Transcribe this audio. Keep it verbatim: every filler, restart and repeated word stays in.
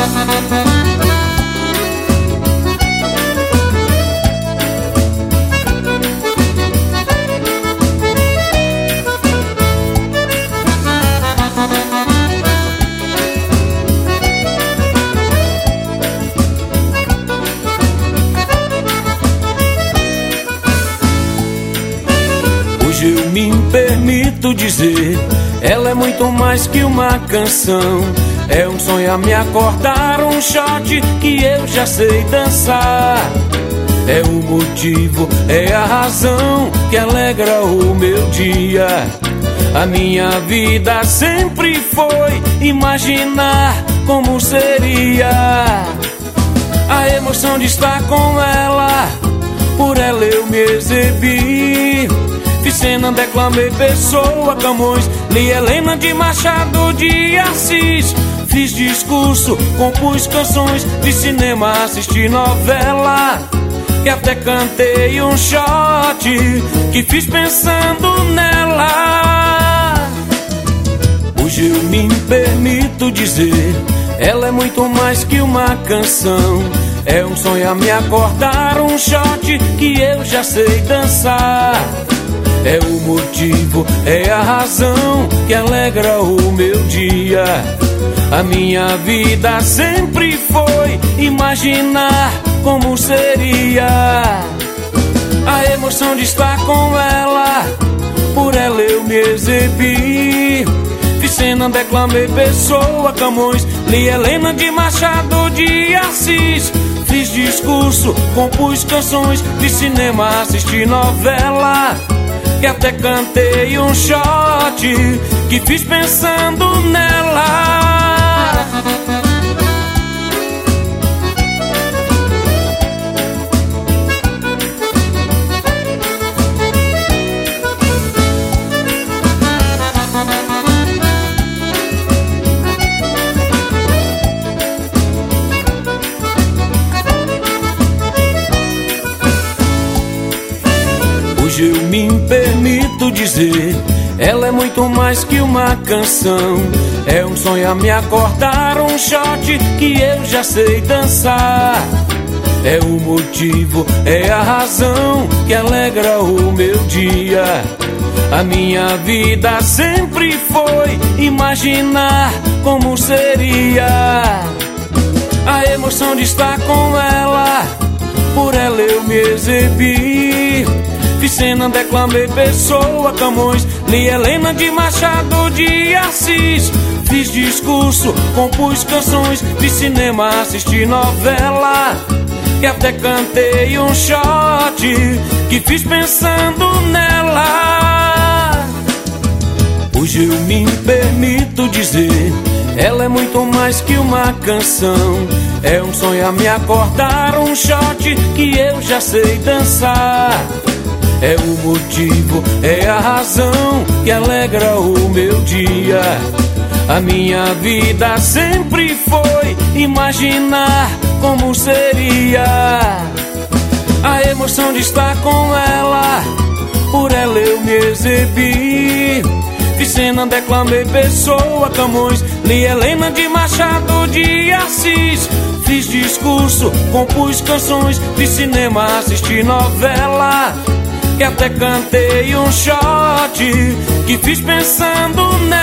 Hoje eu me permito dizer, ela é muito mais que uma canção. É um sonho a me acordar, um shot que eu já sei dançar. É o motivo, é a razão que alegra o meu dia. A minha vida sempre foi imaginar como seria. A emoção de estar com ela, por ela eu me exibi. Fiz cena, declamei Pessoa, Camões, li Helena de Machado de Assis. Fiz discurso, compus canções, vi cinema, assisti novela. E até cantei um shot que fiz pensando nela. Hoje eu me permito dizer, ela é muito mais que uma canção. É um sonho a me acordar, um shot que eu já sei dançar. É o motivo, é a razão que alegra o meu dia. A minha vida sempre foi imaginar como seria. A emoção de estar com ela, por ela eu me exibi. Fiz cena, declamei Pessoa, Camões, li Helena de Machado de Assis. Fiz discurso, compus canções, vi cinema, assisti novela. E até cantei um shot que fiz pensando nela. Hoje eu me permito dizer, ela é muito mais que uma canção. É um sonho a me acordar, um shot que eu já sei dançar. É o motivo, é a razão que alegra o meu dia. A minha vida sempre foi imaginar como seria. A emoção de estar com ela, por ela eu me exibi. Fiz cena, declamei Pessoa, Camões, li Helena de Machado de Assis. Fiz discurso, compus canções, vi cinema, assisti novela. E até cantei um shot que fiz pensando nela. Hoje eu me permito dizer, ela é muito mais que uma canção. É um sonho a me acordar, um shot que eu já sei dançar. É o motivo, é a razão que alegra o meu dia. A minha vida sempre foi imaginar como seria. A emoção de estar com ela, por ela eu me exibi. Fiz cena, declamei Pessoa, Camões, li Helena de Machado de Assis. Fiz discurso, compus canções, vi cinema, assisti novela. E até cantei um shot que fiz pensando nela.